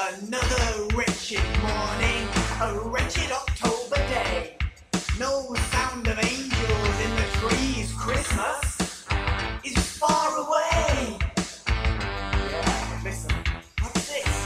Another wretched morning, a wretched October day. No sound of angels in the trees. Christmas is far away. Yeah, listen, what's this?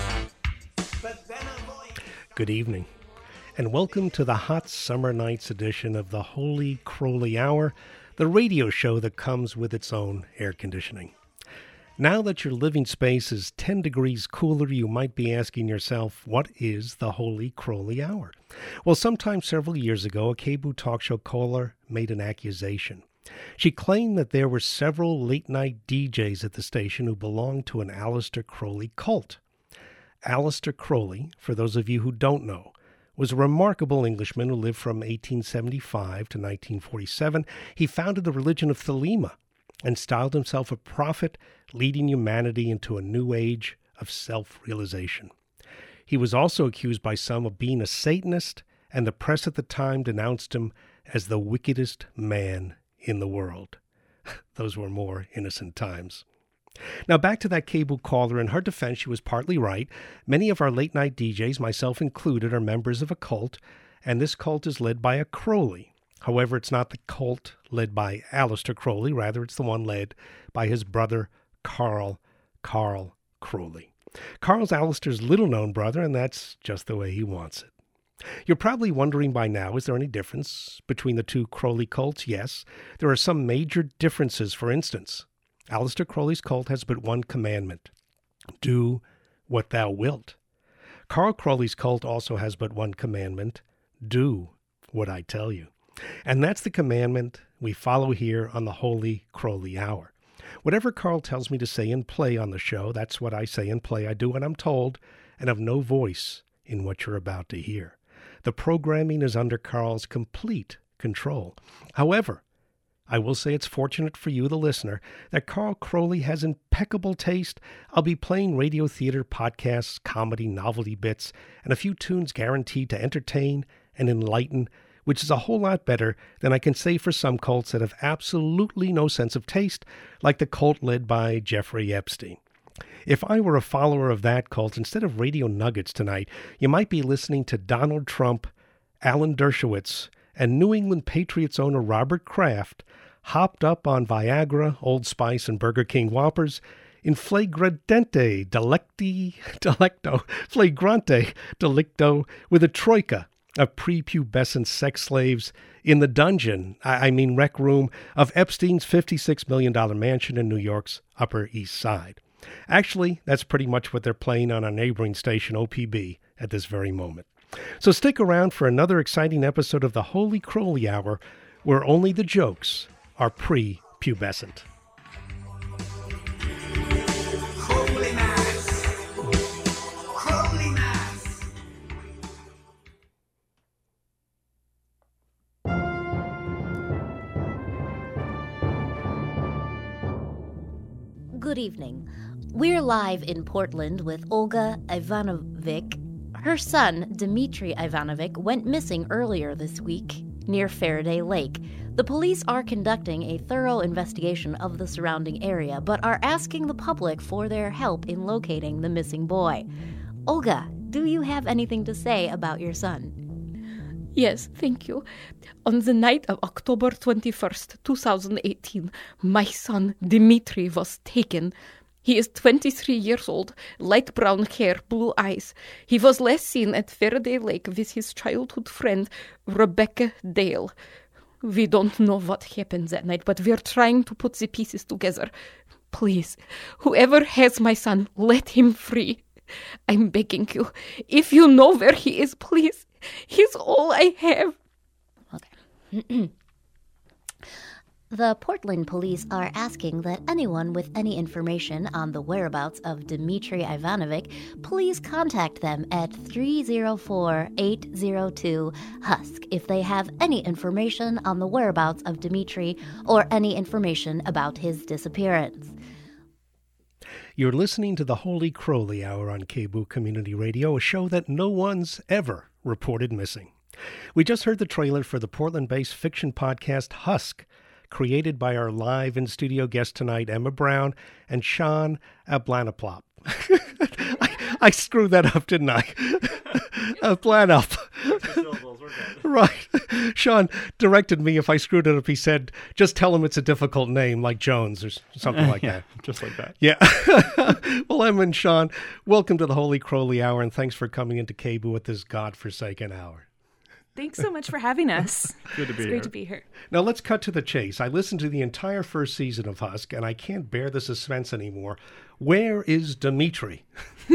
But then a voice... Good evening, and welcome to the hot summer nights edition of the Holy Crowley Hour, the radio show that comes with its own air conditioning. Now that your living space is 10 degrees cooler, you might be asking yourself, what is the Holy Crowley Hour? Well, sometime several years ago, a KBOO talk show caller made an accusation. She claimed that there were several late-night DJs at the station who belonged to an Aleister Crowley cult. Aleister Crowley, for those of you who don't know, was a remarkable Englishman who lived from 1875 to 1947. He founded the religion of Thelema and styled himself a prophet, leading humanity into a new age of self-realization. He was also accused by some of being a Satanist, and the press at the time denounced him as the wickedest man in the world. Those were more innocent times. Now back to that KBOO caller. In her defense, she was partly right. Many of our late-night DJs, myself included, are members of a cult, and this cult is led by a Crowley. However, it's not the cult led by Aleister Crowley. Rather, it's the one led by his brother, Carl Crowley. Carl's Aleister's little-known brother, and that's just the way he wants it. You're probably wondering by now, is there any difference between the two Crowley cults? Yes, there are some major differences. For instance, Aleister Crowley's cult has but one commandment: do what thou wilt. Carl Crowley's cult also has but one commandment: do what I tell you. And that's the commandment we follow here on the Holy Crowley Hour. Whatever Carl tells me to say and play on the show, that's what I say and play. I do what I'm told and have no voice in what you're about to hear. The programming is under Carl's complete control. However, I will say it's fortunate for you, the listener, that Carl Crowley has impeccable taste. I'll be playing radio theater, podcasts, comedy, novelty bits, and a few tunes guaranteed to entertain and enlighten, which is a whole lot better than I can say for some cults that have absolutely no sense of taste, like the cult led by Jeffrey Epstein. If I were a follower of that cult, instead of Radio Nuggets tonight, you might be listening to Donald Trump, Alan Dershowitz, and New England Patriots owner Robert Kraft, hopped up on Viagra, Old Spice, and Burger King Whoppers in flagrante delicto with a troika of prepubescent sex slaves in the dungeon, rec room, of Epstein's $56 million mansion in New York's Upper East Side. Actually, that's pretty much what they're playing on our neighboring station, OPB, at this very moment. So stick around for another exciting episode of the Holy Crowley Hour, where only the jokes are prepubescent. Crowley Mass! Crowley Mass! Good evening. We're live in Portland with Olga Ivanovic. Her son, Dmitry Ivanovic, went missing earlier this week near Faraday Lake. The police are conducting a thorough investigation of the surrounding area, but are asking the public for their help in locating the missing boy. Olga, do you have anything to say about your son? Yes, thank you. On the night of October 21st, 2018, my son Dmitry was taken. He is 23 years old, light brown hair, blue eyes. He was last seen at Faraday Lake with his childhood friend, Rebecca Dale. We don't know what happened that night, but we're trying to put the pieces together. Please, whoever has my son, let him free. I'm begging you. If you know where he is, please. He's all I have. Okay. The Portland police are asking that anyone with any information on the whereabouts of Dmitry Ivanovic, please contact them at 304-802-HUSK if they have any information on the whereabouts of Dmitry or any information about his disappearance. You're listening to the Holy Crowley Hour on KBOO Community Radio, a show that no one's ever reported missing. We just heard the trailer for the Portland-based fiction podcast Husk, created by our live in-studio guest tonight, Emma Brown and Sean Ablanaplop. I screwed that up, didn't I? Plan up. Right. Sean directed me if I screwed it up. He said, just tell him it's a difficult name like Jones or something like that. Just like that. Yeah. Well, Emma and Sean, welcome to the Holy Crowley Hour, and thanks for coming into KBOO at this godforsaken hour. Thanks so much for having us. Good to be It's here. great to be here. Now let's cut to the chase. I listened to the entire first season of Husk, and I can't bear the suspense anymore. Where is Dimitri?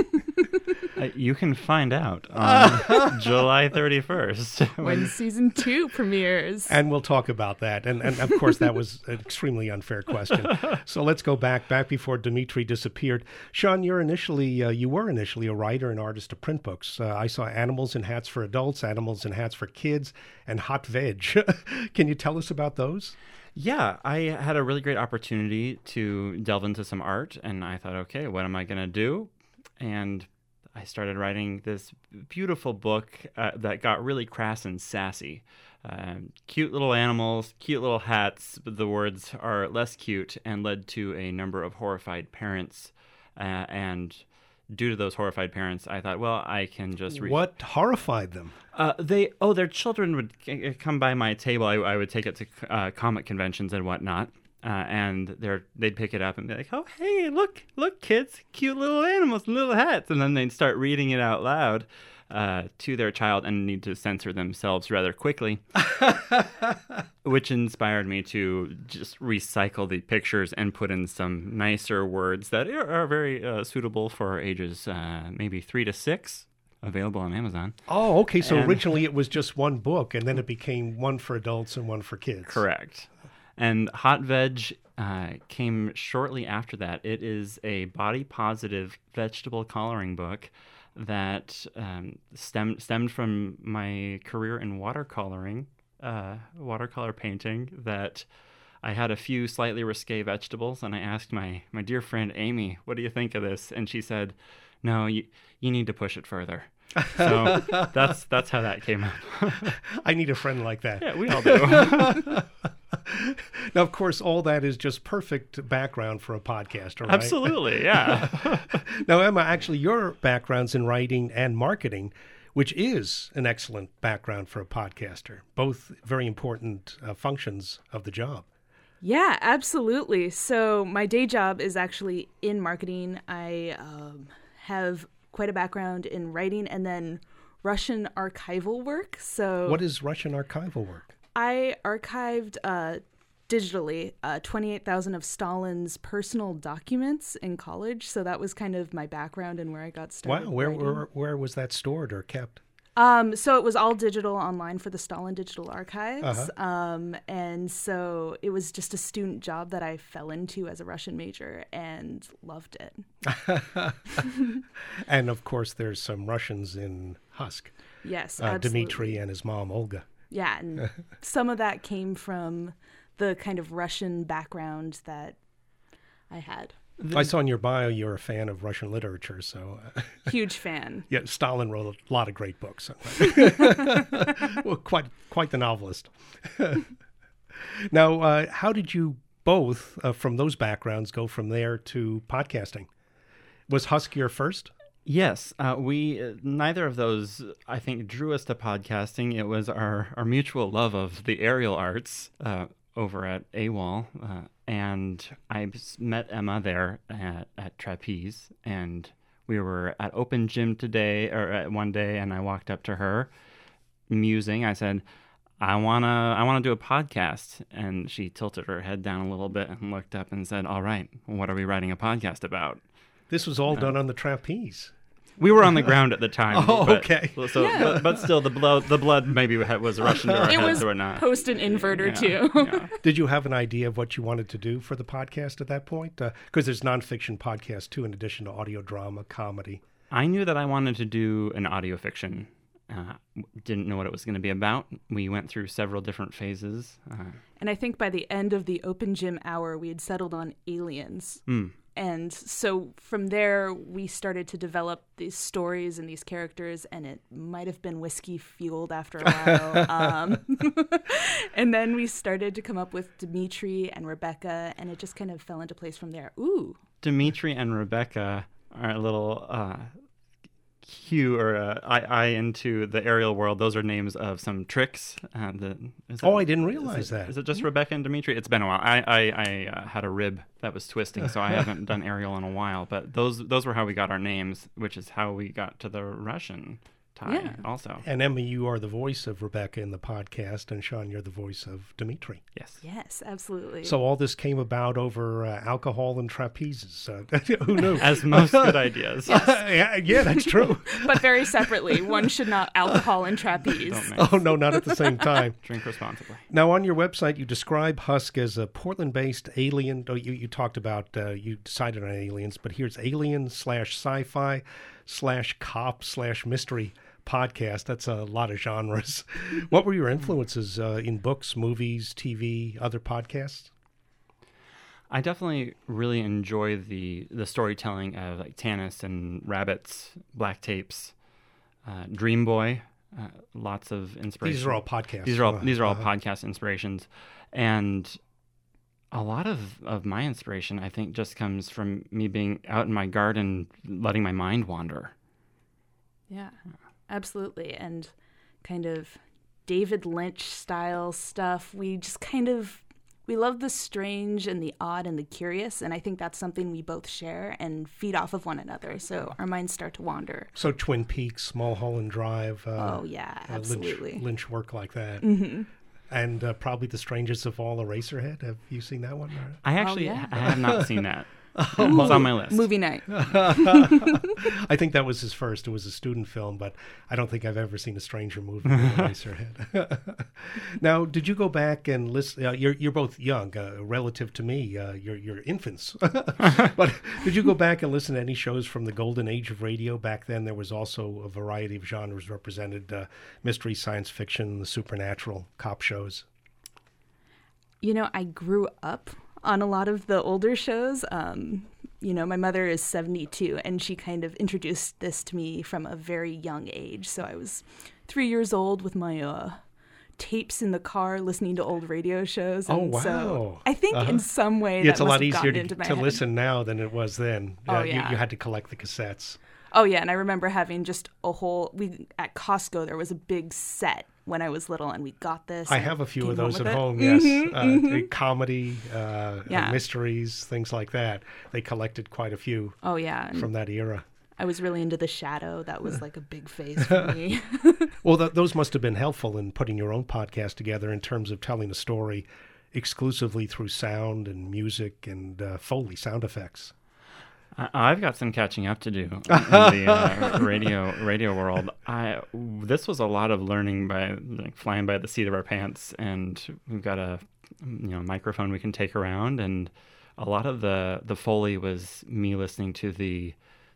You can find out on July 31st. When season 2 premieres. And we'll talk about that. And of course, that was an extremely unfair question. So let's go back before Dimitri disappeared. Sean, you were initially a writer and artist of print books. I saw Animals in Hats for Adults, Animals in Hats for Kids, and Hot Veg. Can you tell us about those? Yeah, I had a really great opportunity to delve into some art, and I thought, okay, what am I going to do? And I started writing this beautiful book that got really crass and sassy. Cute little animals, cute little hats, but the words are less cute, and led to a number of horrified parents. And due to those horrified parents, I thought, well, I can just read. What horrified them? Their children would come by my table. I would take it to comic conventions and whatnot. And they'd pick it up and be like, "Oh, hey, look, kids, cute little animals, little hats," and then they'd start reading it out loud to their child and need to censor themselves rather quickly, which inspired me to just recycle the pictures and put in some nicer words that are very suitable for ages maybe 3 to 6. Available on Amazon. Oh, okay. So originally it was just one book, and then it became one for adults and one for kids. Correct. And Hot Veg came shortly after that. It is a body-positive vegetable coloring book that stemmed from my career in watercolor painting, that I had a few slightly risque vegetables, and I asked my dear friend Amy, "What do you think of this?" And she said, "No, you need to push it further." So that's how that came up. I need a friend like that. Yeah, we all do. Now, of course, all that is just perfect background for a podcaster, right? Absolutely, yeah. Now, Emma, actually, your background's in writing and marketing, which is an excellent background for a podcaster. Both very important functions of the job. Yeah, absolutely. So my day job is actually in marketing. I have quite a background in writing and then Russian archival work. So what is Russian archival work? I archived digitally 28,000 of Stalin's personal documents in college. So that was kind of my background and where I got started. Wow, where was that stored or kept? So it was all digital online for the Stalin Digital Archives. And so it was just a student job that I fell into as a Russian major and loved it. And of course, there's some Russians in Husk. Yes, absolutely. Dimitri and his mom, Olga. Yeah, and some of that came from the kind of Russian background that I had. I saw in your bio you're a fan of Russian literature, so... Huge fan. Yeah, Stalin wrote a lot of great books. Well, quite the novelist. Now, how did you both, from those backgrounds, go from there to podcasting? Was Husk your first? Yes, we neither of those, I think, drew us to podcasting. It was our mutual love of the aerial arts over at AWOL, and I met Emma there at Trapeze, and we were at Open Gym one day, and I walked up to her, musing. I said, I wanna do a podcast, and she tilted her head down a little bit and looked up and said, "All right, what are we writing a podcast about?" This was all done on the trapeze. We were on the ground at the time. Oh, but, okay. So, Yeah. but still, the blood maybe was rushing to our It heads was or not. post an inverter, Yeah, too. yeah. Did you have an idea of what you wanted to do for the podcast at that point? Because there's nonfiction podcasts, too, in addition to audio drama, comedy. I knew that I wanted to do an audio fiction. Didn't know what it was going to be about. We went through several different phases. And I think by the end of the Open Gym hour, we had settled on aliens. And so from there, we started to develop these stories and these characters, and it might have been whiskey fueled after a while. And then we started to come up with Dimitri and Rebecca, and it just kind of fell into place from there. Ooh. Dimitri and Rebecca are a little Q or I into the aerial world, those are names of some tricks. I didn't realize that. Is it just Rebecca and Dimitri? It's been a while. I had a rib that was twisting, so I haven't done aerial in a while. But those were how we got our names, which is how we got to the Russian tie also. And Emma, you are the voice of Rebecca in the podcast, and Sean, you're the voice of Dimitri. Yes, absolutely. So all this came about over alcohol and trapezes. Who knew? As most good ideas. Yeah, that's true. But very separately. One should not alcohol and trapeze. Don't mix. Oh, no, not at the same time. Drink responsibly. Now, on your website, you describe Husk as a Portland-based alien. Oh, you talked about, you decided on aliens, but here's alien/sci-fi/cop/mystery podcast. That's a lot of genres. What were your influences in books, movies, TV, other podcasts? I definitely really enjoy the storytelling of like Tanis and Rabbits, Black Tapes, Dream Boy. Lots of inspiration. These are all podcasts. These are all podcast inspirations, and a lot of my inspiration, I think, just comes from me being out in my garden, letting my mind wander. Yeah, absolutely. And kind of David Lynch style stuff. We just we love the strange and the odd and the curious. And I think that's something we both share and feed off of one another. So our minds start to wander. So Twin Peaks, Mulholland Drive. Absolutely. Lynch work like that. Mm-hmm. And probably The Strangest of All, Eraserhead. Have you seen that one? I have not seen that. It's on my list. Movie night. I think that was his first. It was a student film, but I don't think I've ever seen a stranger movie with Eraserhead. Now, did you go back and listen? You're both young, relative to me. You're infants. But did you go back and listen to any shows from the golden age of radio? Back then, there was also a variety of genres represented: mystery, science fiction, the supernatural, cop shows. I grew up on a lot of the older shows. My mother is 72, and she kind of introduced this to me from a very young age. So I was 3 years old with my tapes in the car listening to old radio shows. And oh, wow. So I think in some way it's that a must lot have easier gotten into my to head. listen now than it was then. Oh, yeah. You had to collect the cassettes. Oh, yeah, and I remember having just at Costco, there was a big set when I was little, and we got this. I have a few of those at home, Mm-hmm, yes. Comedy, Yeah. mysteries, things like that. They collected quite a few Oh, yeah. and from that era. I was really into The Shadow. That was like a big phase for me. Well, those must have been helpful in putting your own podcast together in terms of telling a story exclusively through sound and music and Foley sound effects. I've got some catching up to do in the radio world. This was a lot of learning by flying by the seat of our pants, and we've got a microphone we can take around, and a lot of the Foley was me listening to the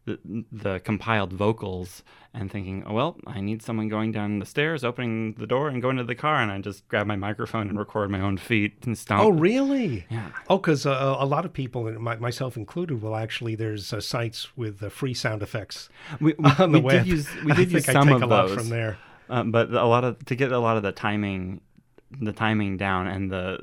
compiled vocals and thinking, oh, well, I need someone going down the stairs, opening the door, and going to the car, and I just grab my microphone and record my own feet and stomp. Oh, really? Yeah. Oh, because a lot of people, and myself included, there's sites with free sound effects on the web. We did use some I of take a those lot from there. But to get a lot of the timing down and the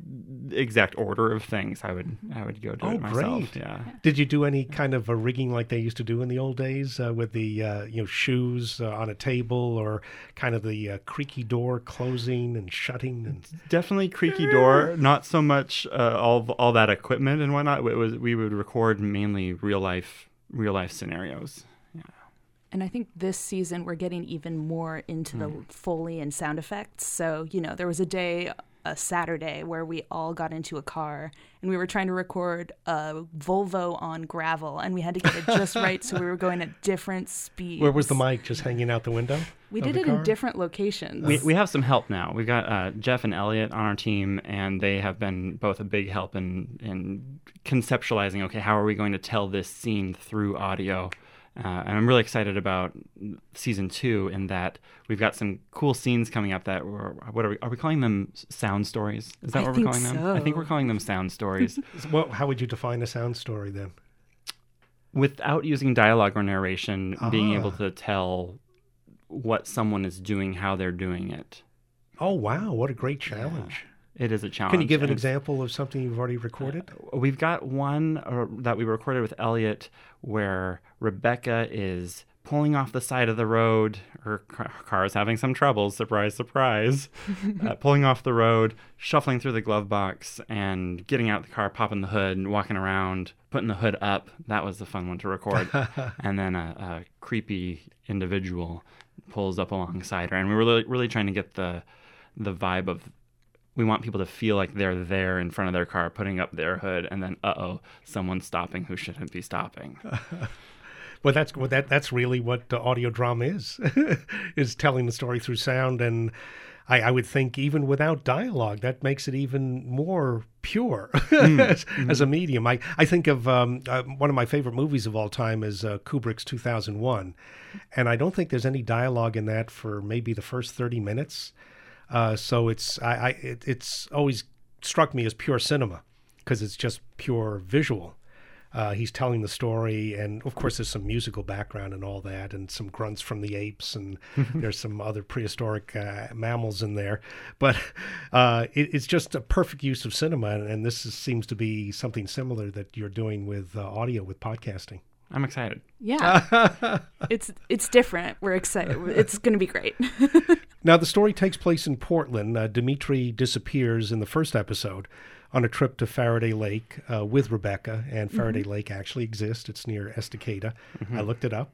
exact order of things, I would go do it myself. Great. Yeah. Did you do any kind of a rigging like they used to do in the old days with the shoes on a table, or kind of the creaky door closing and shutting? And Definitely creaky door. Not so much all that equipment and whatnot. We would record mainly real life scenarios. Yeah. And I think this season we're getting even more into the Foley and sound effects. So, there was a Saturday where we all got into a car and we were trying to record a Volvo on gravel, and we had to get it just right, so we were going at different speeds. where was the mic? Just hanging out the window? We did it in different locations. We have some help now. We've got Jeff and Elliot on our team, and they have been both a big help in conceptualizing, okay, how are we going to tell this scene through audio? And I'm really excited about season 2 in that we've got some cool scenes coming up that are we calling them sound stories? Is that what we're calling them? I think we're calling them sound stories. Well, how would you define a sound story then? Without using dialogue or narration, being able to tell what someone is doing, how they're doing it. Oh, wow. What a great challenge. It is a challenge. Can you give an example of something you've already recorded? We've got one that we recorded with Elliot where Rebecca is pulling off the side of the road. Her car is having some trouble, surprise, surprise. Pulling off the road, shuffling through the glove box, and getting out the car, popping the hood, and walking around, putting the hood up. That was the fun one to record. And then a creepy individual pulls up alongside her. And we were really trying to get the vibe of, we want people to feel like they're there in front of their car, putting up their hood, and then, someone's stopping who shouldn't be stopping. Well, that's really what audio drama is telling the story through sound. And I would think even without dialogue, that makes it even more pure as a medium. I think of one of my favorite movies of all time is Kubrick's 2001. And I don't think there's any dialogue in that for maybe the first 30 minutes. So it's always struck me as pure cinema because it's just pure visual. He's telling the story, and of course there's some musical background and all that, and some grunts from the apes, and there's some other prehistoric mammals in there. But it's just a perfect use of cinema, and seems to be something similar that you're doing with audio, with podcasting. I'm excited. Yeah. It's different. We're excited. It's going to be great. Now, the story takes place in Portland. Dimitri disappears in the first episode on a trip to Faraday Lake with Rebecca, and Faraday Lake actually exists. It's near Estacada. I looked it up.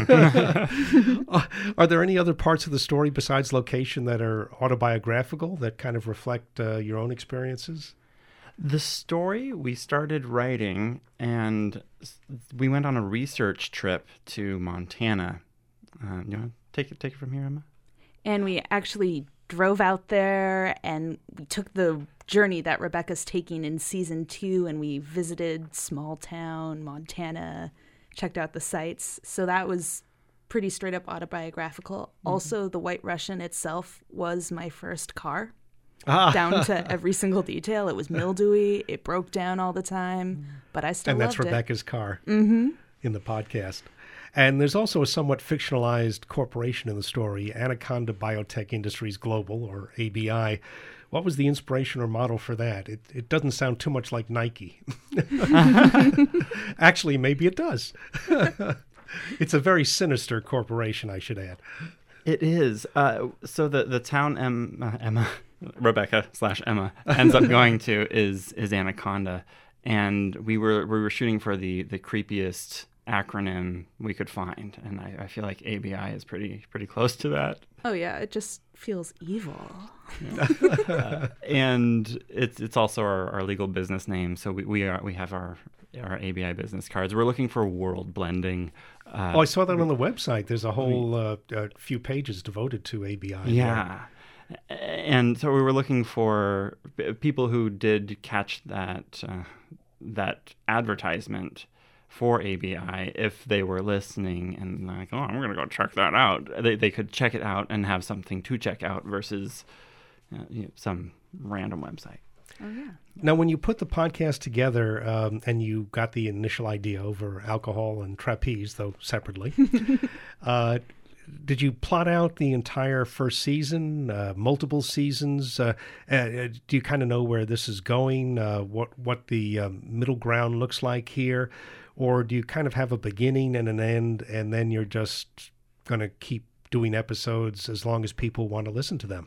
Are there any other parts of the story besides location that are autobiographical that kind of reflect your own experiences? The story we started writing, and we went on a research trip to Montana. You want to take it from here, Emma? And we actually drove out there, and we took the journey that Rebecca's taking in season 2, and we visited small town Montana, checked out the sites. So that was pretty straight up autobiographical. Also, the White Russian itself was my first car. Down to every single detail. It was mildewy. It broke down all the time, but I still loved it. And that's Rebecca's car in the podcast. And there's also a somewhat fictionalized corporation in the story, Anaconda Biotech Industries Global, or ABI. What was the inspiration or model for that? It doesn't sound too much like Nike. Actually, maybe it does. It's a very sinister corporation, I should add. It is. So the town Emma, Rebecca/Emma ends up going to is Anaconda, and we were shooting for the creepiest acronym we could find, and I feel like ABI is pretty close to that. Oh yeah, it just feels evil. Yeah. And it's also our legal business name, so we have our ABI business cards. We're looking for world blending. I saw that on the website. There's a whole few pages devoted to ABI. Yeah. And so we were looking for people who did catch that advertisement for ABI, if they were listening and like, I'm going to go check that out. They could check it out and have something to check out versus some random website. Oh, yeah. Now, when you put the podcast together and you got the initial idea over alcohol and trapeze, though separately, did you plot out the entire first season, multiple seasons? Do you kind of know where this is going, what the middle ground looks like here? Or do you kind of have a beginning and an end, and then you're just going to keep doing episodes as long as people want to listen to them?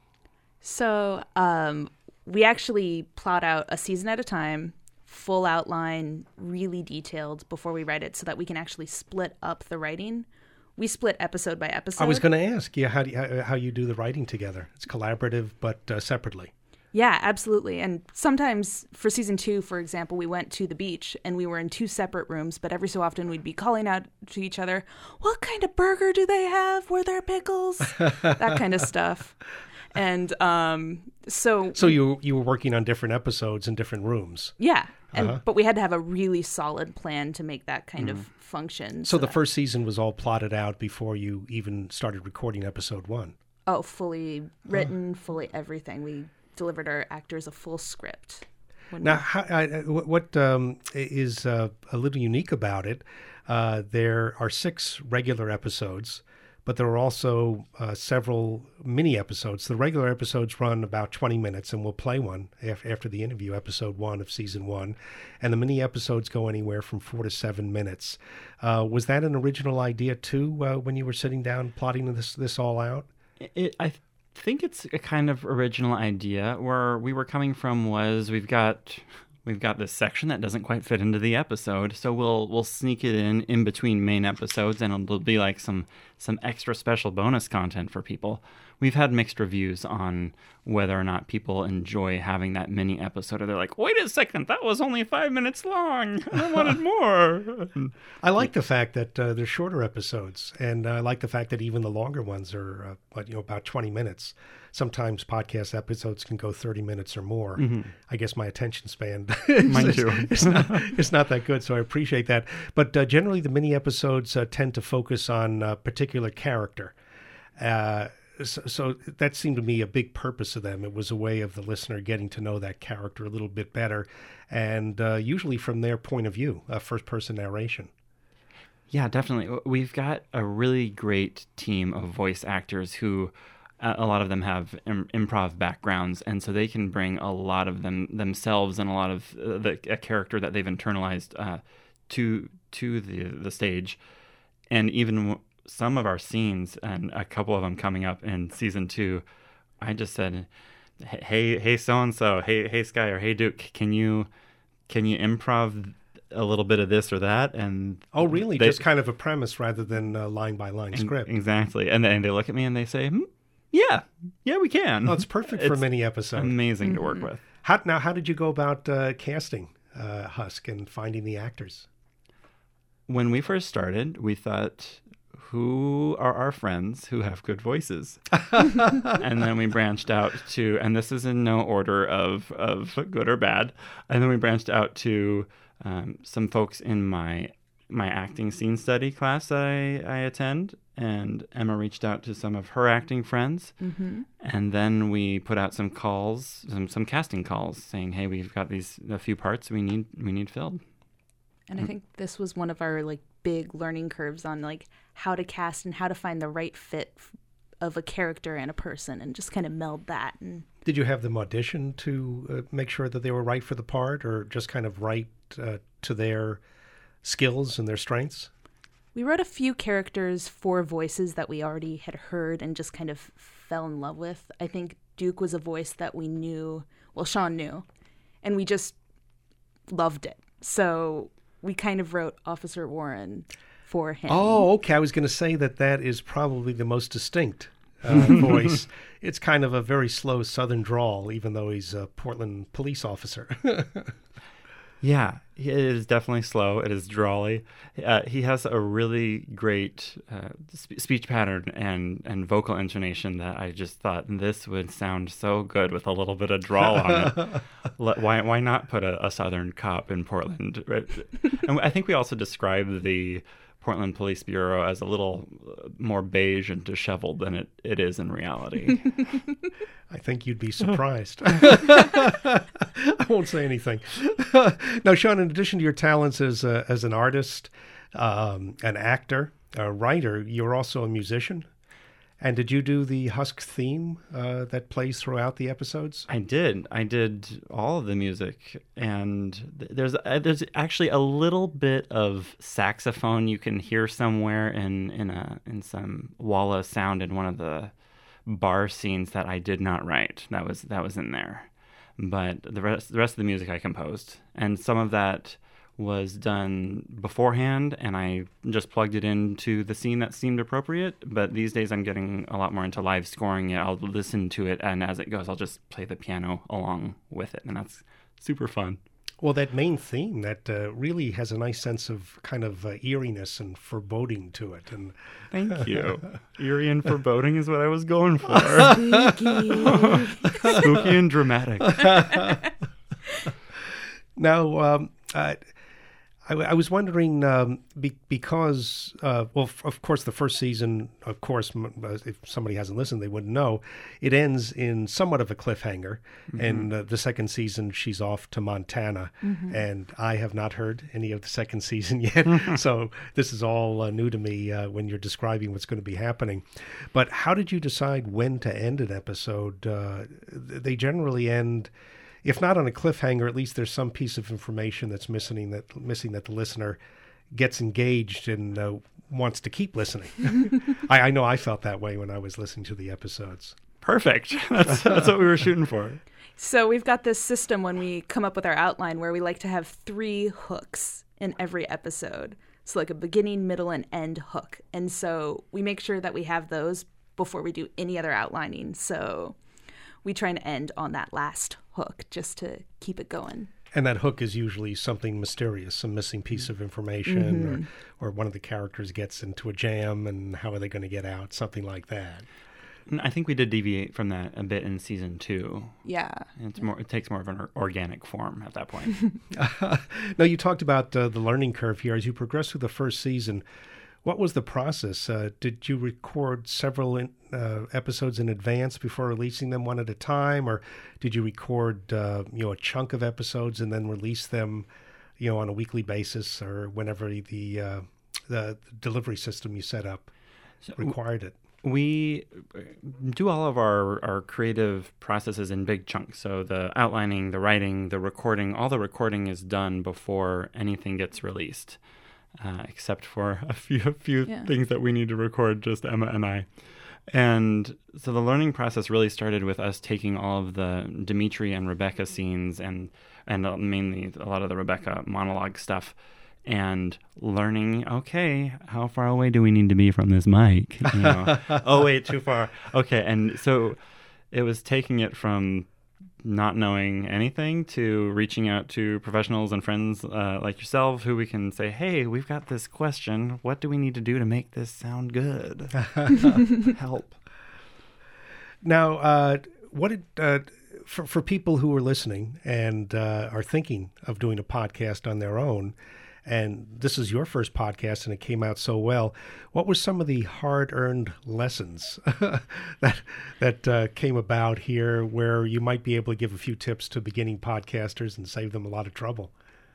So we actually plot out a season at a time, full outline, really detailed before we write it so that we can actually split up the writing. We split episode by episode. I was going to ask you how you do the writing together. It's collaborative, but separately. Yeah, absolutely. And sometimes for season 2, for example, we went to the beach and we were in 2 separate rooms, but every so often we'd be calling out to each other, what kind of burger do they have? Were there pickles? That kind of stuff. And so you were working on different episodes in different rooms. Yeah. But we had to have a really solid plan to make that kind of function. So the first season was all plotted out before you even started recording episode 1. Oh, fully written, fully everything. We delivered our actors a full script. Now, what is a little unique about it, there are 6 regular episodes but there are also several mini episodes. The regular episodes run about 20 minutes, and we'll play one after the interview, episode 1 of season 1. And the mini episodes go anywhere from 4 to 7 minutes. Was that an original idea, too, when you were sitting down plotting this all out? I think it's a kind of original idea. Where we were coming from was we've got this section that doesn't quite fit into the episode, so we'll sneak it in between main episodes, and it'll be like some extra special bonus content for people. We've had mixed reviews on whether or not people enjoy having that mini episode, or they're like, wait a second, that was only 5 minutes long. I wanted more. I like the fact that they're shorter episodes, and I like the fact that even the longer ones are about 20 minutes. Sometimes podcast episodes can go 30 minutes or more. Mm-hmm. I guess my attention span Mine too. it's not that good, so I appreciate that. But generally, the mini episodes tend to focus on a particular character. So that seemed to me a big purpose of them. It was a way of the listener getting to know that character a little bit better, and usually from their point of view, first-person narration. Yeah, definitely. We've got a really great team of voice actors who... a lot of them have improv backgrounds, and so they can bring a lot of themselves and a lot of a character that they've internalized to the stage. And even some of our scenes, and a couple of them coming up in season 2, I just said, "Hey, so and so, hey Sky, or hey Duke, can you improv a little bit of this or that?" And oh, really? Just kind of a premise rather than a line by line script. Exactly. And then they look at me and they say, Yeah, we can. Oh, it's perfect for a mini episode. Amazing to work with. How did you go about casting Husk and finding the actors? When we first started, we thought, who are our friends who have good voices? And then we branched out to, and this is in no order of good or bad, and then we branched out to some folks in my acting scene study class that I attend, and Emma reached out to some of her acting friends, and then we put out some calls, some casting calls, saying, "Hey, we've got a few parts we need filled." And I think this was one of our big learning curves on how to cast and how to find the right fit of a character and a person, and just kind of meld that. And did you have them audition to make sure that they were right for the part, or just kind of right to their skills and their strengths? We wrote a few characters for voices that we already had heard and just kind of fell in love with. I think Duke was a voice that we knew, Sean knew, and we just loved it. So we kind of wrote Officer Warren for him. Oh, okay. I was going to say that is probably the most distinct voice. It's kind of a very slow Southern drawl, even though he's a Portland police officer. Yeah, it is definitely slow. It is drawly. He has a really great speech pattern and vocal intonation that I just thought this would sound so good with a little bit of drawl on it. Why not put a Southern cop in Portland? Right? And I think we also described the Portland Police Bureau as a little more beige and disheveled than it is in reality. I think you'd be surprised. I won't say anything. Now, Sean, in addition to your talents as an artist, an actor, a writer, you're also a musician. And did you do the Husk theme that plays throughout the episodes? I did. I did all of the music, and there's actually a little bit of saxophone you can hear somewhere in some walla sound in one of the bar scenes that I did not write. That was in there, but the rest of the music I composed, and some of that was done beforehand, and I just plugged it into the scene that seemed appropriate. But these days I'm getting a lot more into live scoring it. I'll listen to it, and as it goes, I'll just play the piano along with it, and that's super fun. Well, that main theme, that really has a nice sense of kind of eeriness and foreboding to it. And thank you. Eerie and foreboding is what I was going for. Spooky and dramatic. Now, I was wondering, because, of course, the first season, of course, if somebody hasn't listened, they wouldn't know, it ends in somewhat of a cliffhanger. And the second season, she's off to Montana. And I have not heard any of the second season yet. So this is all new to me when you're describing what's going to be happening. But how did you decide when to end an episode? They generally end... If not on a cliffhanger, at least there's some piece of information that's missing that the listener gets engaged and wants to keep listening. I know I felt that way when I was listening to the episodes. Perfect. That's what we were shooting for. So we've got this system when we come up with our outline where we like to have 3 hooks in every episode. So like a beginning, middle, and end hook. And so we make sure that we have those before we do any other outlining. So we try and end on that last hook just to keep it going. And that hook is usually something mysterious, some missing piece of information, or one of the characters gets into a jam, and how are they going to get out, something like that. I think we did deviate from that a bit in season 2. Yeah. It takes more of an organic form at that point. Now, you talked about the learning curve here. As you progress through the first season, what was the process? Did you record several episodes in advance before releasing them one at a time, or did you record a chunk of episodes and then release them on a weekly basis, or whenever the delivery system you set up required it? We do all of our creative processes in big chunks. So the outlining, the writing, the recording, all the recording is done before anything gets released. Except for a few things that we need to record, just Emma and I. And so the learning process really started with us taking all of the Dimitri and Rebecca scenes and mainly a lot of the Rebecca monologue stuff and learning, okay, how far away do we need to be from this mic? Oh, wait, too far. Okay, and so it was taking it from not knowing anything to reaching out to professionals and friends like yourself who we can say, hey, we've got this question. What do we need to do to make this sound good? Help. Now, for people who are listening and are thinking of doing a podcast on their own, and this is your first podcast and it came out so well, what were some of the hard-earned lessons that came about here where you might be able to give a few tips to beginning podcasters and save them a lot of trouble?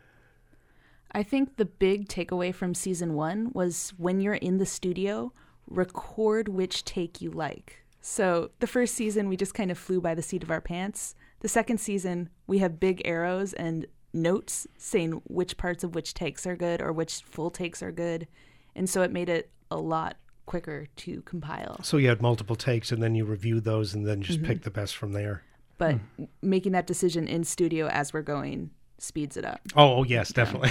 I think the big takeaway from season 1 was when you're in the studio, record which take you like. So the first season, we just kind of flew by the seat of our pants. The second season, we have big arrows and notes saying which parts of which takes are good or which full takes are good. And so it made it a lot quicker to compile. So you had multiple takes and then you reviewed those and then just picked the best from there. But making that decision in studio as we're going speeds it up. Oh yes, definitely.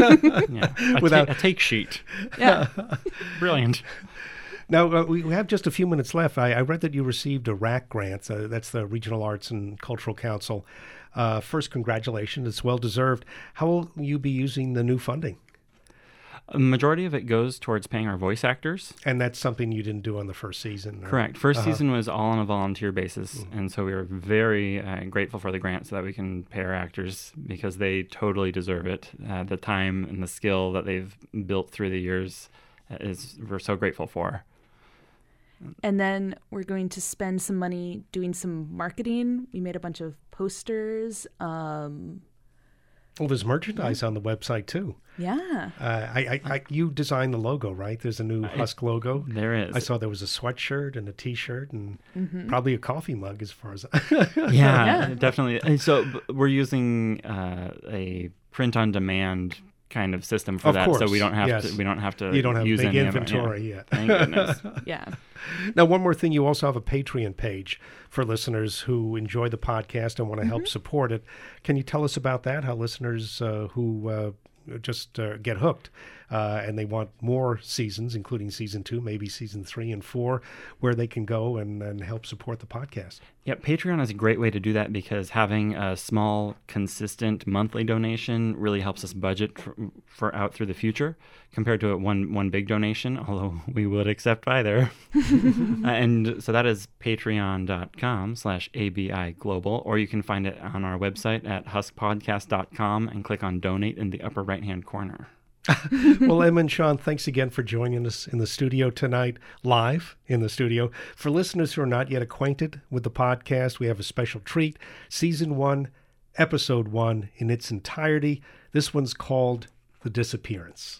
A take sheet. Yeah. Brilliant. Now, we have just a few minutes left. I read that you received a RAC grant. That's the Regional Arts and Cultural Council. First, congratulations. It's well-deserved. How will you be using the new funding? A majority of it goes towards paying our voice actors. And that's something you didn't do on the first season? Correct. First season was all on a volunteer basis, and so we were very grateful for the grant so that we can pay our actors because they totally deserve it. The time and the skill that they've built through the years we're so grateful for. And then we're going to spend some money doing some marketing. We made a bunch of posters. Well, there's merchandise on the website, too. Yeah. You designed the logo, right? There's a new Husk logo. There is. I saw there was a sweatshirt and a T-shirt and probably a coffee mug as far as... Yeah, definitely. And so we're using a print-on-demand kind of system for that, so we don't have to. We don't have to. You don't have use big any inventory yet. Thank goodness. Yeah. Now, one more thing, you also have a Patreon page for listeners who enjoy the podcast and want to help support it. Can you tell us about that? How listeners who just get hooked and they want more seasons, including season 2, maybe season 3 and 4, where they can go and help support the podcast. Yeah, Patreon is a great way to do that because having a small, consistent monthly donation really helps us budget for out through the future compared to one big donation, although we would accept either. And so that is patreon.com/ABI Global, or you can find it on our website at huskpodcast.com and click on donate in the upper right-hand corner. Well, Emma and Sean, thanks again for joining us in the studio tonight, live in the studio. For listeners who are not yet acquainted with the podcast, we have a special treat. Season 1, Episode 1 in its entirety. This one's called The Disappearance.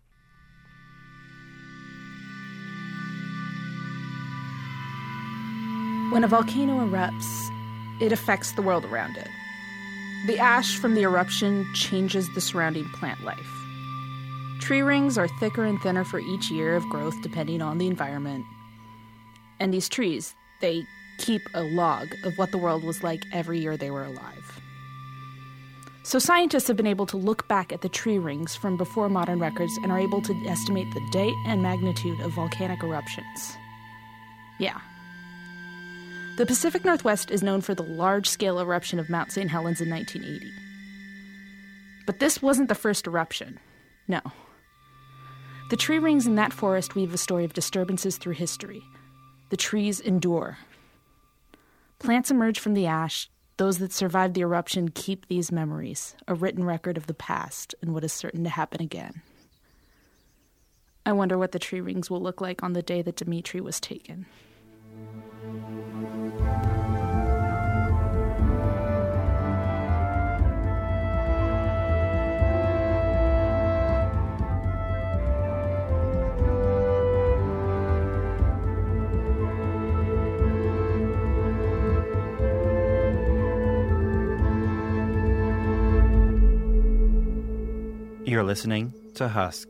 When a volcano erupts, it affects the world around it. The ash from the eruption changes the surrounding plant life. Tree rings are thicker and thinner for each year of growth depending on the environment. And these trees, they keep a log of what the world was like every year they were alive. So scientists have been able to look back at the tree rings from before modern records and are able to estimate the date and magnitude of volcanic eruptions. Yeah. The Pacific Northwest is known for the large-scale eruption of Mount St. Helens in 1980. But this wasn't the first eruption. No. The tree rings in that forest weave a story of disturbances through history. The trees endure. Plants emerge from the ash. Those that survived the eruption keep these memories, a written record of the past and what is certain to happen again. I wonder what the tree rings will look like on the day that Dimitri was taken. You're listening to Husk.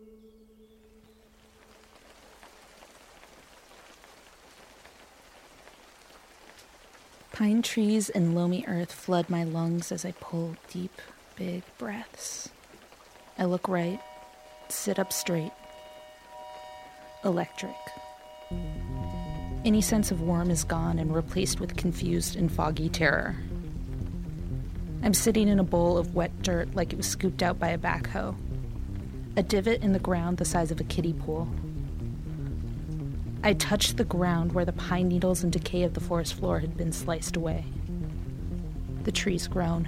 Pine trees and loamy earth flood my lungs as I pull deep, big breaths. I look right, sit up straight. Electric. Any sense of warm is gone and replaced with confused and foggy terror. I'm sitting in a bowl of wet dirt like it was scooped out by a backhoe. A divot in the ground the size of a kiddie pool. I touched the ground where the pine needles and decay of the forest floor had been sliced away. The trees groan.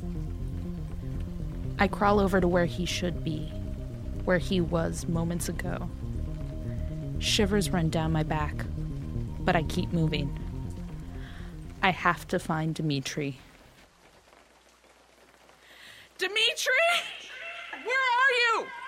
I crawl over to where he should be, where he was moments ago. Shivers run down my back, but I keep moving. I have to find Dimitri. Dimitri! Where are you?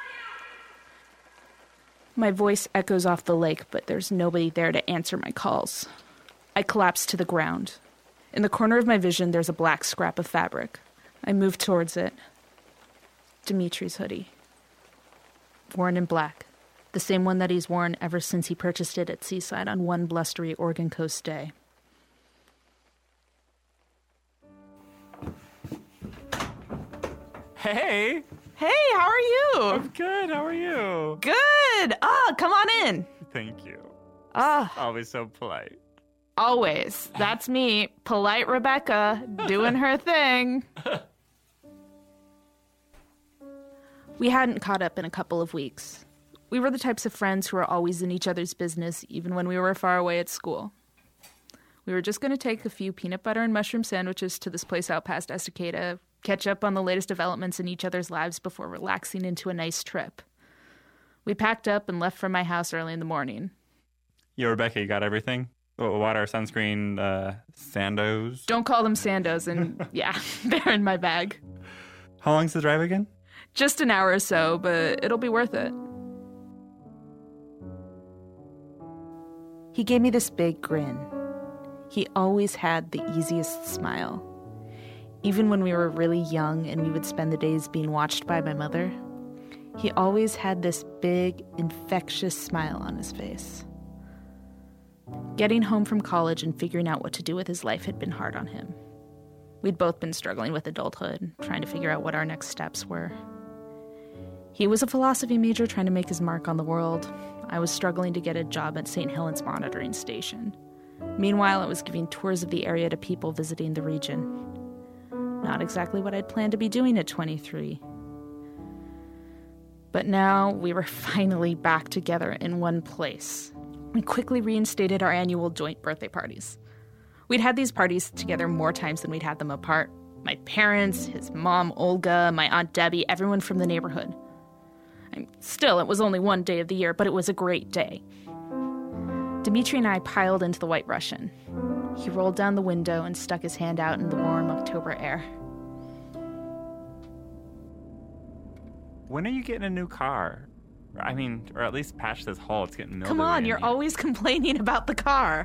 My voice echoes off the lake, but there's nobody there to answer my calls. I collapse to the ground. In the corner of my vision, there's a black scrap of fabric. I move towards it. Dimitri's hoodie. Worn in black. The same one that he's worn ever since he purchased it at Seaside on one blustery Oregon coast day. Hey! Hey, how are you? I'm good. How are you? Good! Come on in. Thank you. Ah, Always so polite. always. That's me, polite Rebecca, doing her thing. We hadn't caught up in a couple of weeks. We were the types of friends who were always in each other's business, even when we were far away at school. We were just going to take a few peanut butter and mushroom sandwiches to this place out past Estacada, catch up on the latest developments in each other's lives before relaxing into a nice trip. We packed up and left from my house early in the morning. Yo, Rebecca, you got everything? Water, sunscreen, sandos? Don't call them sandos, and yeah, they're in my bag. How long's the drive again? Just an hour or so, but it'll be worth it. He gave me this big grin. He always had the easiest smile. Even when we were really young and we would spend the days being watched by my mother, he always had this big, infectious smile on his face. Getting home from college and figuring out what to do with his life had been hard on him. We'd both been struggling with adulthood, trying to figure out what our next steps were. He was a philosophy major trying to make his mark on the world. I was struggling to get a job at St. Helens Monitoring Station. Meanwhile, I was giving tours of the area to people visiting the region. Not exactly what I'd planned to be doing at 23. But now we were finally back together in one place. We quickly reinstated our annual joint birthday parties. We'd had these parties together more times than we'd had them apart. My parents, his mom, Olga, my Aunt Debbie, everyone from the neighborhood. Still, it was only one day of the year, but it was a great day. Dmitri and I piled into the White Russian. He rolled down the window and stuck his hand out in the warm October air. When are you getting a new car? I mean, or at least patch this hole. It's getting mildewy. Come on, you're always complaining about the car.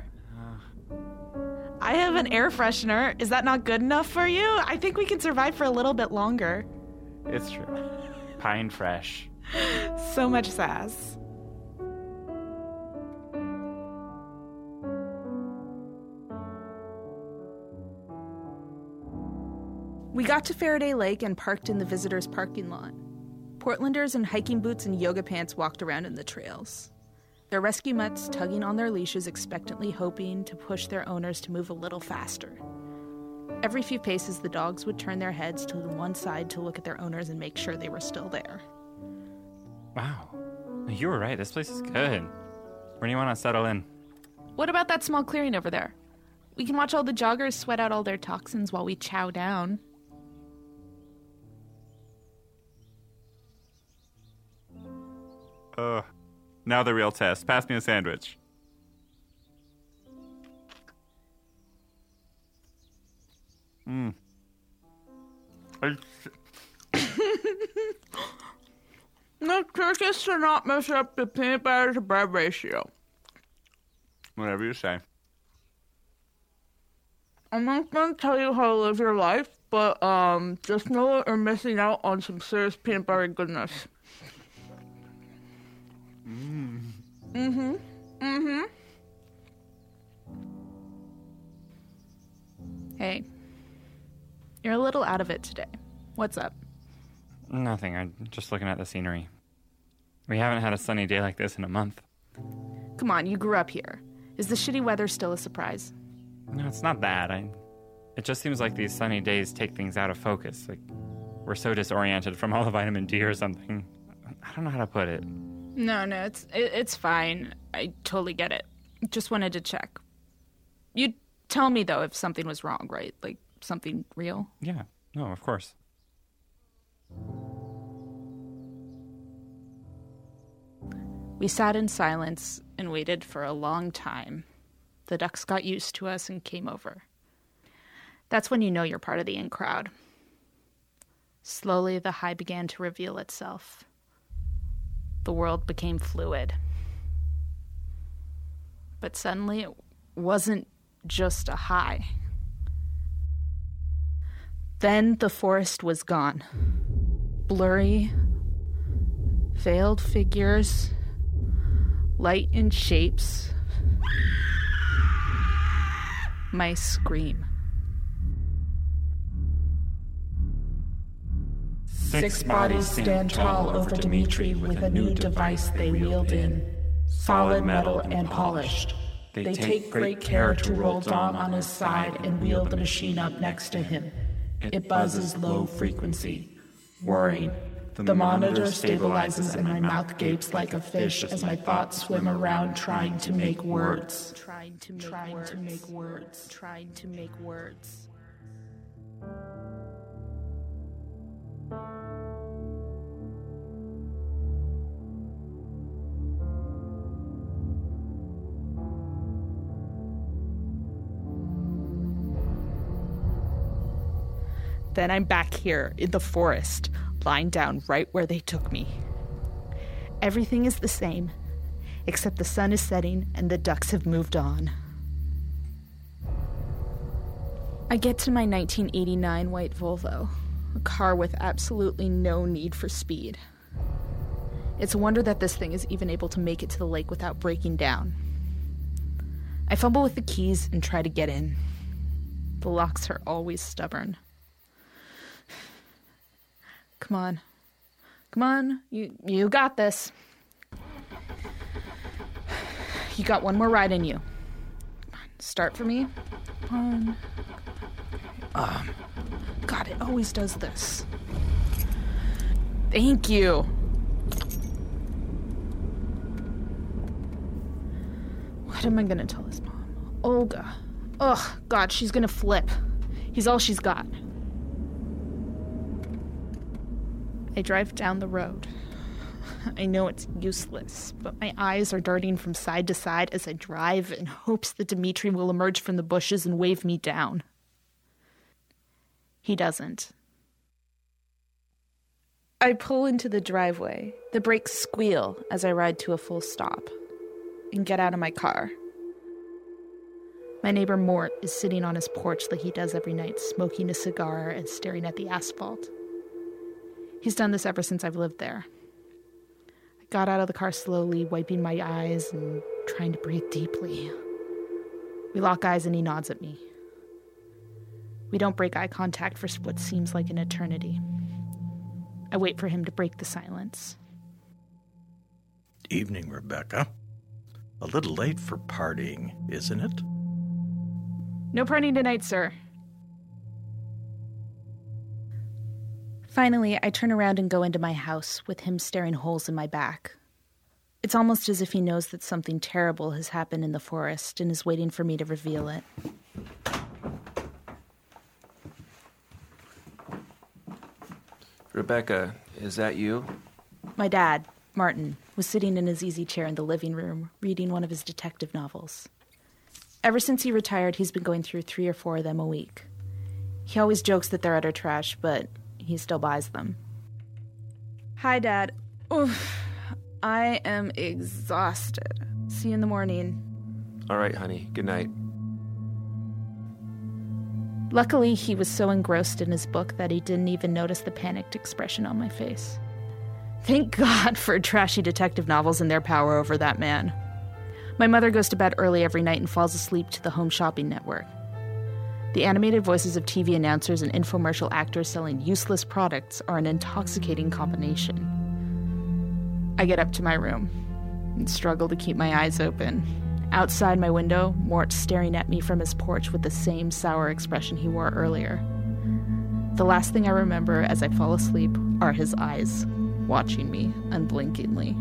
I have an air freshener. Is that not good enough for you? I think we can survive for a little bit longer. It's true. Pine fresh. So much sass. We got to Faraday Lake and parked in the visitors' parking lot. Portlanders in hiking boots and yoga pants walked around in the trails. Their rescue mutts tugging on their leashes, expectantly hoping to push their owners to move a little faster. Every few paces, the dogs would turn their heads to one side to look at their owners and make sure they were still there. Wow. You were right. This place is good. Where do you want to settle in? What about that small clearing over there? We can watch all the joggers sweat out all their toxins while we chow down. Now the real test. Pass me a sandwich. The trick is to not mess up the peanut butter to bread ratio. Whatever you say. I'm not going to tell you how to live your life, but just know that you're missing out on some serious peanut butter goodness. Hey, you're a little out of it today. What's up? Nothing. I'm just looking at the scenery. We haven't had a sunny day like this in a month. Come on, you grew up here. Is the shitty weather still a surprise? No, it's not that. It just seems like these sunny days take things out of focus. Like, we're so disoriented from all the vitamin D or something. I don't know how to put it. No, it's fine. I totally get it. Just wanted to check. You'd tell me, though, if something was wrong, right? Like, something real? Yeah. No, of course. We sat in silence and waited for a long time. The ducks got used to us and came over. That's when you know you're part of the in crowd. Slowly, the high began to reveal itself. The world became fluid. But suddenly, it wasn't just a high. Then the forest was gone. Blurry, veiled figures, light in shapes. My scream. 6 bodies stand tall over Dmitri with a new device they wheeled in, solid metal and polished. They take great care to roll Dom on his side and wheel the machine up next to him. It buzzes low frequency, whirring. The monitor stabilizes and my mouth gapes like a fish as my thoughts swim around trying to make words. Trying to make words. Then I'm back here in the forest, lying down right where they took me. Everything is the same, except the sun is setting and the ducks have moved on. I get to my 1989 white Volvo, a car with absolutely no need for speed. It's a wonder that this thing is even able to make it to the lake without breaking down. I fumble with the keys and try to get in. The locks are always stubborn. Come on, you got this. You got one more ride in you. Come on, start for me. God, it always does this. Thank you. What am I gonna tell his mom? Olga. Ugh, God, she's gonna flip. He's all she's got. I drive down the road. I know it's useless, but my eyes are darting from side to side as I drive in hopes that Dimitri will emerge from the bushes and wave me down. He doesn't. I pull into the driveway. The brakes squeal as I ride to a full stop and get out of my car. My neighbor Mort is sitting on his porch like he does every night, smoking a cigar and staring at the asphalt. He's done this ever since I've lived there. I got out of the car slowly, wiping my eyes and trying to breathe deeply. We lock eyes and he nods at me. We don't break eye contact for what seems like an eternity. I wait for him to break the silence. Evening, Rebecca. A little late for partying, isn't it? No partying tonight, sir. Finally, I turn around and go into my house with him staring holes in my back. It's almost as if he knows that something terrible has happened in the forest and is waiting for me to reveal it. Rebecca, is that you? My dad, Martin, was sitting in his easy chair in the living room, reading one of his detective novels. Ever since he retired, he's been going through 3 or 4 of them a week. He always jokes that they're utter trash, but he still buys them. Hi, Dad. Oof, I am exhausted. See you in the morning. All right, honey. Good night. Luckily, he was so engrossed in his book that he didn't even notice the panicked expression on my face. Thank God for trashy detective novels and their power over that man. My mother goes to bed early every night and falls asleep to the Home Shopping Network. The animated voices of TV announcers and infomercial actors selling useless products are an intoxicating combination. I get up to my room and struggle to keep my eyes open. Outside my window, Mort's staring at me from his porch with the same sour expression he wore earlier. The last thing I remember as I fall asleep are his eyes, watching me unblinkingly.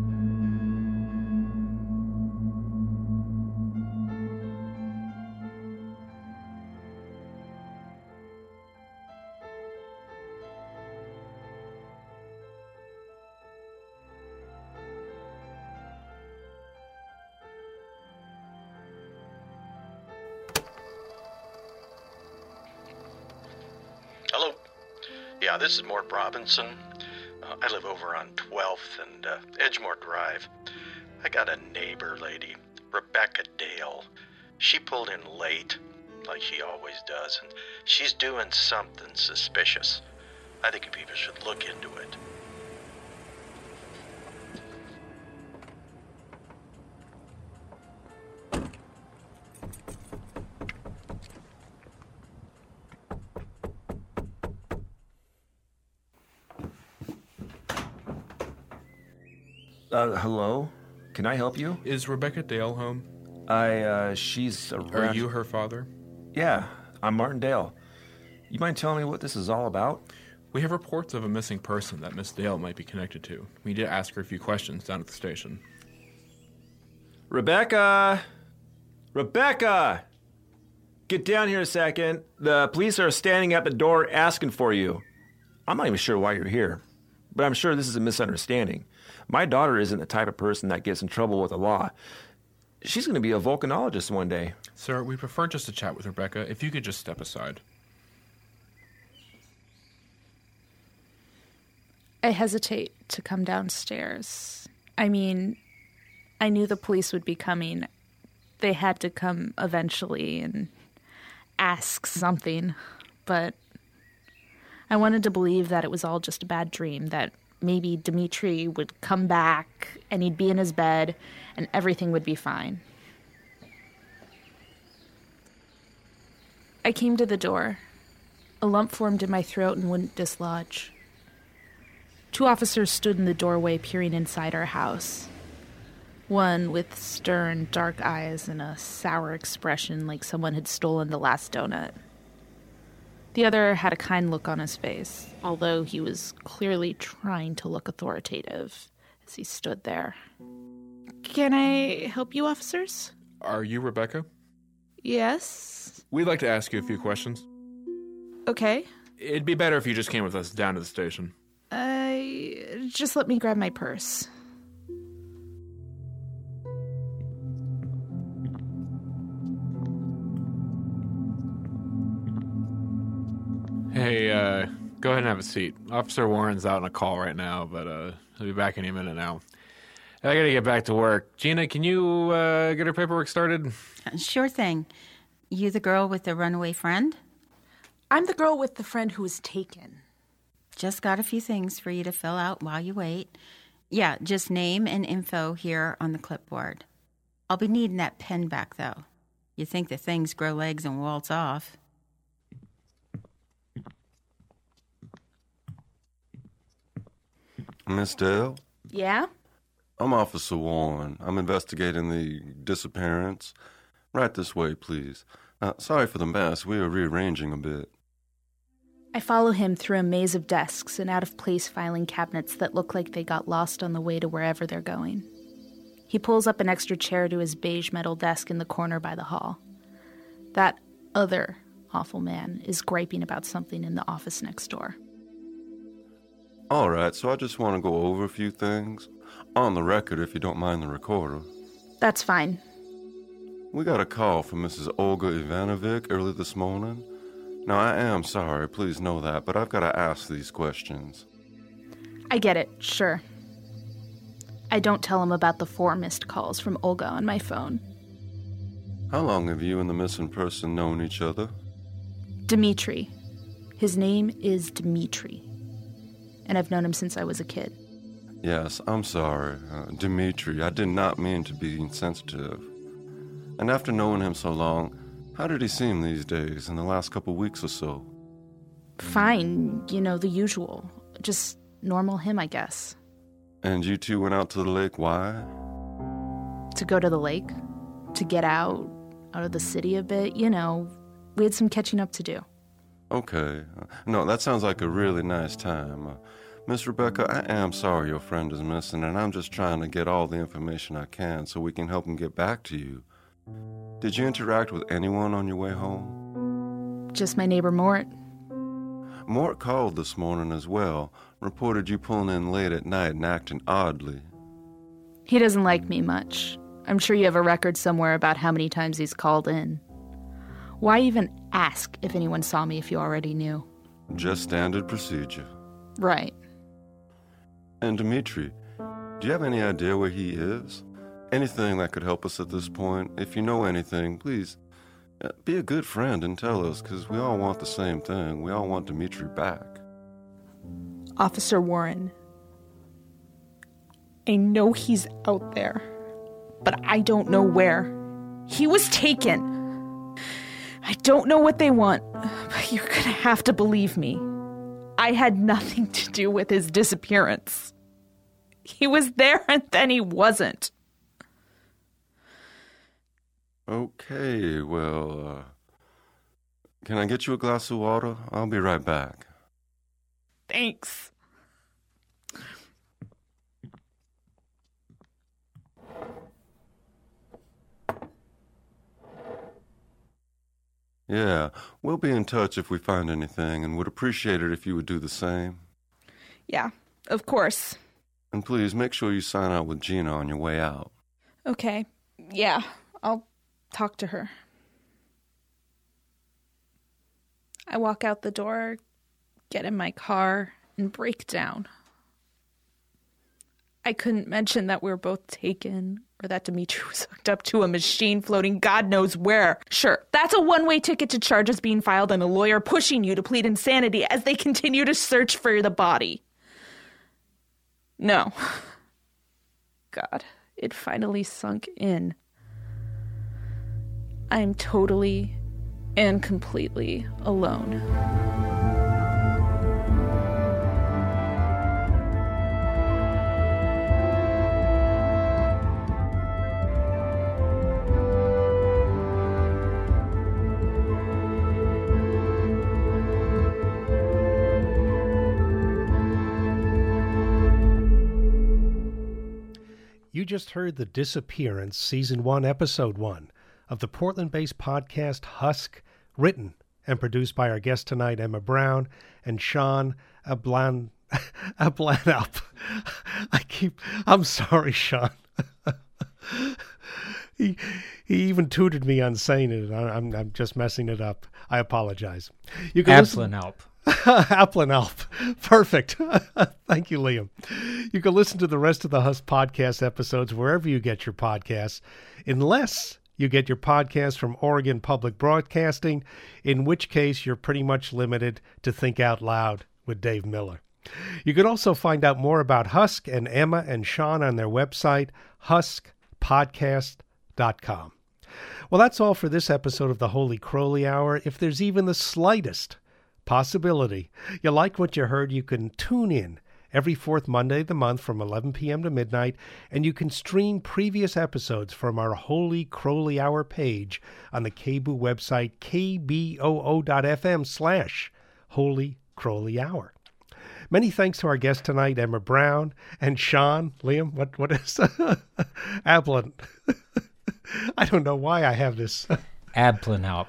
Hello. Yeah, this is Mort Robinson. I live over on 12th and Edgemore Drive. I got a neighbor lady, Rebecca Dale. She pulled in late, like she always does, and she's doing something suspicious. I think people should look into it. Hello? Can I help you? Is Rebecca Dale home? She's around... Are you her father? Yeah, I'm Martin Dale. You mind telling me what this is all about? We have reports of a missing person that Miss Dale might be connected to. We did ask her a few questions down at the station. Rebecca! Rebecca! Get down here a second. The police are standing at the door asking for you. I'm not even sure why you're here, but I'm sure this is a misunderstanding. My daughter isn't the type of person that gets in trouble with the law. She's going to be a volcanologist one day. Sir, we prefer just to chat with Rebecca. If you could just step aside. I hesitate to come downstairs. I mean, I knew the police would be coming. They had to come eventually and ask something. But I wanted to believe that it was all just a bad dream, that maybe Dimitri would come back and he'd be in his bed and everything would be fine. I came to the door. A lump formed in my throat and wouldn't dislodge. 2 officers stood in the doorway peering inside our house. One with stern, dark eyes and a sour expression like someone had stolen the last donut. The other had a kind look on his face, although he was clearly trying to look authoritative as he stood there. Can I help you, officers? Are you Rebecca? Yes. We'd like to ask you a few questions. Okay. It'd be better if you just came with us down to the station. I Just let me grab my purse. Hey, go ahead and have a seat. Officer Warren's out on a call right now, but he'll be back any minute now. I gotta get back to work. Gina, can you get her paperwork started? Sure thing. You the girl with the runaway friend? I'm the girl with the friend who was taken. Just got a few things for you to fill out while you wait. Yeah, just name and info here on the clipboard. I'll be needing that pen back, though. You think the things grow legs and waltz off. Miss Dale? Yeah? I'm Officer Warren. I'm investigating the disappearance. Right this way, please. Sorry for the mess. We are rearranging a bit. I follow him through a maze of desks and out-of-place filing cabinets that look like they got lost on the way to wherever they're going. He pulls up an extra chair to his beige metal desk in the corner by the hall. That other awful man is griping about something in the office next door. All right, so I just want to go over a few things. On the record, if you don't mind the recorder. That's fine. We got a call from Mrs. Olga Ivanovic early this morning. Now, I am sorry, please know that, but I've got to ask these questions. I get it, sure. I don't tell him about the 4 missed calls from Olga on my phone. How long have you and the missing person known each other? Dmitri. His name is Dmitri. And I've known him since I was a kid. Yes, I'm sorry. Dmitri, I did not mean to be insensitive. And after knowing him so long, how did he seem these days, in the last couple weeks or so? Fine, the usual. Just normal him, I guess. And you two went out to the lake, why? To go to the lake. To get out of the city a bit, We had some catching up to do. Okay. No, that sounds like a really nice time. Miss Rebecca, I am sorry your friend is missing, and I'm just trying to get all the information I can so we can help him get back to you. Did you interact with anyone on your way home? Just my neighbor Mort. Mort called this morning as well, reported you pulling in late at night and acting oddly. He doesn't like me much. I'm sure you have a record somewhere about how many times he's called in. Why even ask if anyone saw me if you already knew? Just standard procedure. Right. And Dmitri, do you have any idea where he is? Anything that could help us at this point? If you know anything, please be a good friend and tell us, because we all want the same thing. We all want Dmitri back. Officer Warren, I know he's out there, but I don't know where. He was taken. I don't know what they want, but you're gonna have to believe me. I had nothing to do with his disappearance. He was there and then he wasn't. Okay, well, can I get you a glass of water? I'll be right back. Thanks. Yeah, we'll be in touch if we find anything, and would appreciate it if you would do the same. Yeah, of course. And please make sure you sign out with Gina on your way out. Okay, yeah, I'll talk to her. I walk out the door, get in my car, and break down. I couldn't mention that we were both taken, or that Dmitri was hooked up to a machine floating God knows where. Sure, that's a one-way ticket to charges being filed and a lawyer pushing you to plead insanity as they continue to search for the body. No. God, it finally sunk in. I'm totally and completely alone. You just heard The Disappearance, Season 1, Episode 1 of the Portland-based podcast Husk, written and produced by our guest tonight, Emma Brown, and Sean I'm sorry, Sean. He even tutored me on saying it. I'm just messing it up. I apologize. You can Aplanalp. Aplanalp. Perfect. Thank you, Liam. You can listen to the rest of the Husk podcast episodes wherever you get your podcasts, unless you get your podcast from Oregon Public Broadcasting, in which case you're pretty much limited to Think Out Loud with Dave Miller. You can also find out more about Husk and Emma and Sean on their website, huskpodcast.com. Well, that's all for this episode of the Holy Crowley Hour. If there's even the slightest possibility you like what you heard, you can tune in every fourth Monday of the month from 11 p.m. to midnight, and you can stream previous episodes from our Holy Crowley Hour page on the KBOO website, kboo.fm/Holy Crowley Hour. Many thanks to our guests tonight, Emma Brown and Sean. Liam, what is Aplan? I don't know why I have this. Aplanalp.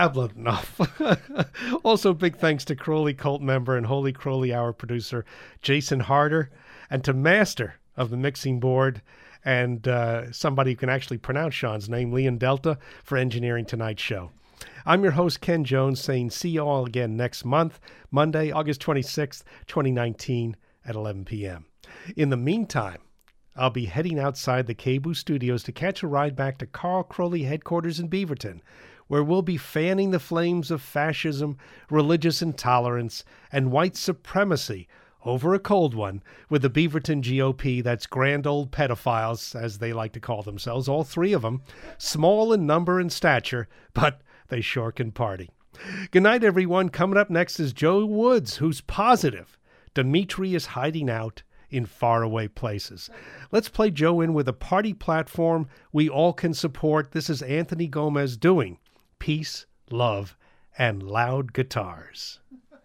Also, big thanks to Crowley Cult member and Holy Crowley Hour producer Jason Harder, and to master of the mixing board and somebody who can actually pronounce Sean's name, Leon Delta, for engineering tonight's show. I'm your host, Ken Jones, saying see you all again next month, Monday, August 26th, 2019 at 11 p.m. In the meantime, I'll be heading outside the KBOO studios to catch a ride back to Carl Crowley headquarters in Beaverton, where we'll be fanning the flames of fascism, religious intolerance, and white supremacy over a cold one with the Beaverton GOP, that's grand old pedophiles, as they like to call themselves, all three of them, small in number and stature, but they sure can party. Good night, everyone. Coming up next is Joe Woods, who's positive Dimitri is hiding out in faraway places. Let's play Joe in with a party platform we all can support. This is Anthony Gomez doing Peace, Love, and Loud Guitars.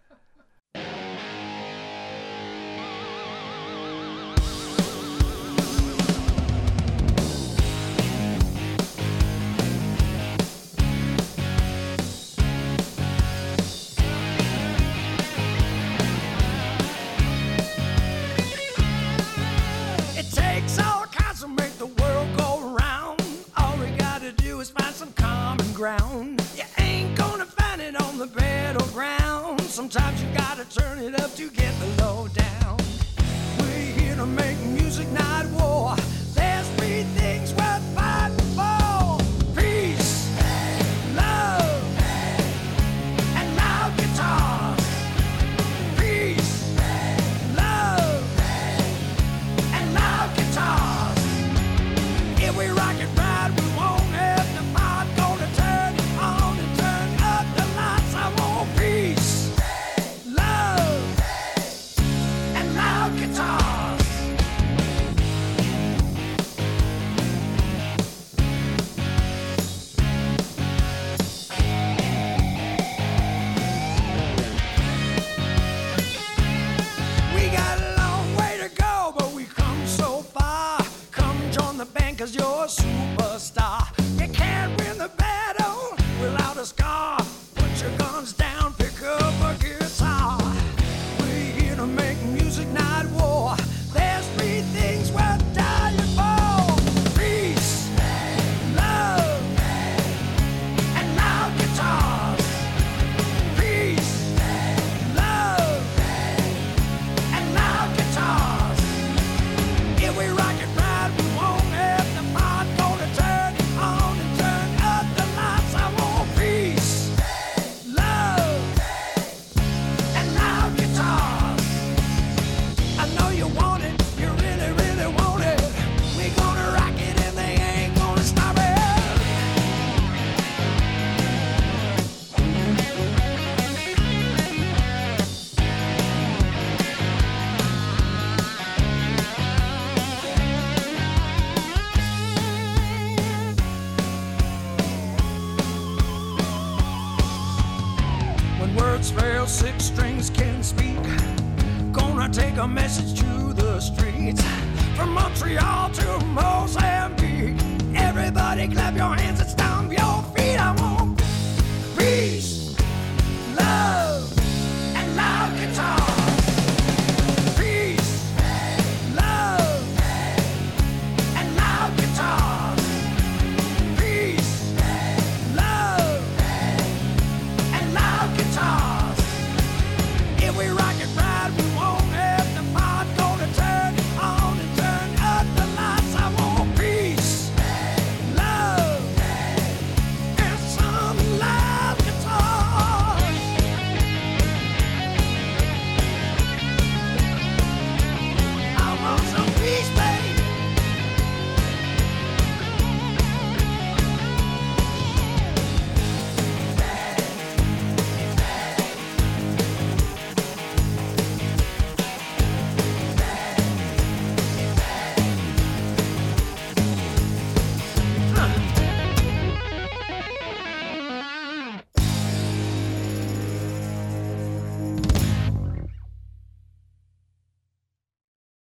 You ain't gonna find it on the battleground. Sometimes you gotta turn it up to get the low down. We're here to make music, not war. There's three things worth fighting for: peace, love, and loud guitars. Peace, love, and loud guitars. If we rock it right, we won't have to fight. Gonna turn on and turn up the lights. I want peace, love, and loud guitars. We got a long way to go, but we come so far. Come join the band, 'cause you're a superstar. You can't win the battle without a scar. Put your guns down, pick up a guitar. We're here to make music, not war. There's three things worth dying for: peace, love, and loud guitars. Peace, love, and loud guitars. If we rock it right, we won't have to fight. Gonna turn on and turn up the lights. I want peace, love, and loud guitars. I know you want it, you really, really want it. We gonna rock it and they ain't gonna stop it. When words fail, six strings can speak. Gonna take a message to the streets. From Montreal to Mozambique, everybody clap your hands